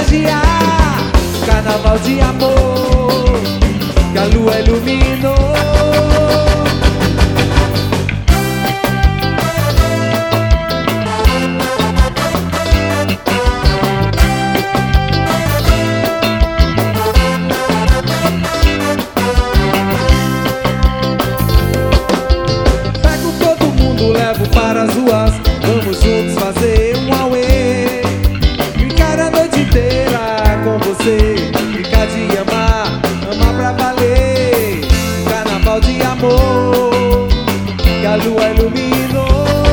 contagiar. Carnaval de amor que a lua iluminou. Pego todo mundo, levo para as ruas, vamos juntos fazer um auê. Ficar a noite inteira com você, ficar de amar, amar pra valer. Carnaval de amor que a lua iluminou.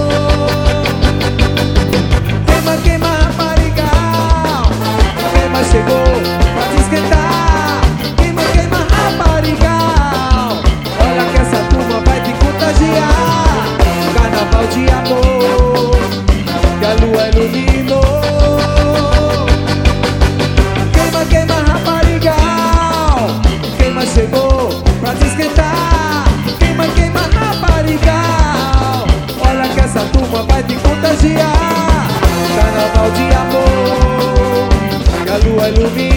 Queima, queima, raparigal, queima, chegou pra te esquentar. Queima, queima, raparigal, olha que essa turma vai te contagiar. Carnaval de amor que a lua iluminou. Queima, queima, raparigal, queima, chegou pra te esquentar. Queima, queima, raparigal, olha que essa turma vai te contagiar. Carnaval de amor que a lua ilumina.